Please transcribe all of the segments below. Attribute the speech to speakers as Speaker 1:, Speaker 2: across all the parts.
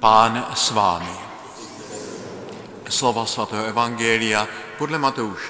Speaker 1: Pán s vámi. Slova svatého evangelia podle Matouše.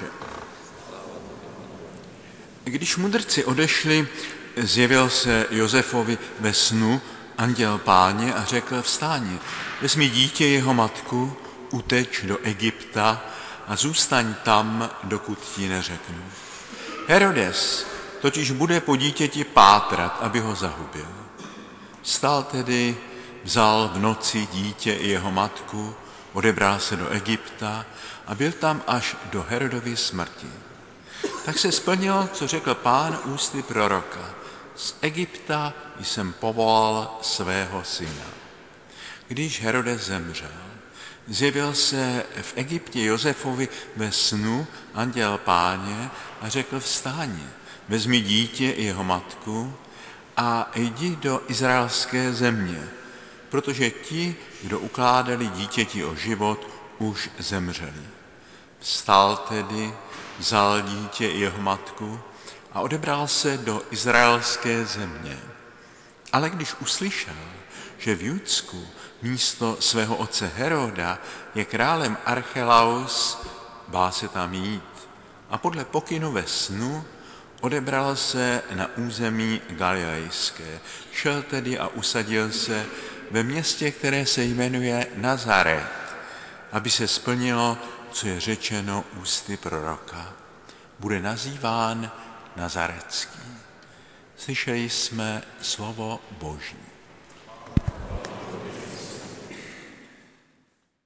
Speaker 1: Když mudrci odešli, zjevil se Josefovi ve snu anděl Páně a řekl: vstáň, vezmi dítě jeho matku, uteč do Egypta a zůstaň tam, dokud ti neřeknu. Herodes totiž bude po dítěti pátrat, aby ho zahubil. Vstal tedy, vzal v noci dítě i jeho matku, odebral se do Egypta a byl tam až do Herodovy smrti. Tak se splnilo, co řekl Pán ústy proroka: z Egypta jsem povolal svého syna. Když Herodes zemřel, zjevil se v Egyptě Josefovi ve snu anděl Páně a řekl: vstáň, vezmi dítě i jeho matku a jdi do izraelské země, protože ti, kdo ukládali dítěti o život, už zemřeli. Vstal tedy, vzal dítě i jeho matku a odebral se do izraelské země. Ale když uslyšel, že v Judsku místo svého otce Heroda je králem Archelaus, bál se tam jít a podle pokynu ve snu odebral se na území galilejské. Šel tedy a usadil se ve městě, které se jmenuje Nazaret, aby se splnilo, co je řečeno ústy proroka: bude nazýván Nazaretský. Slyšeli jsme slovo Boží.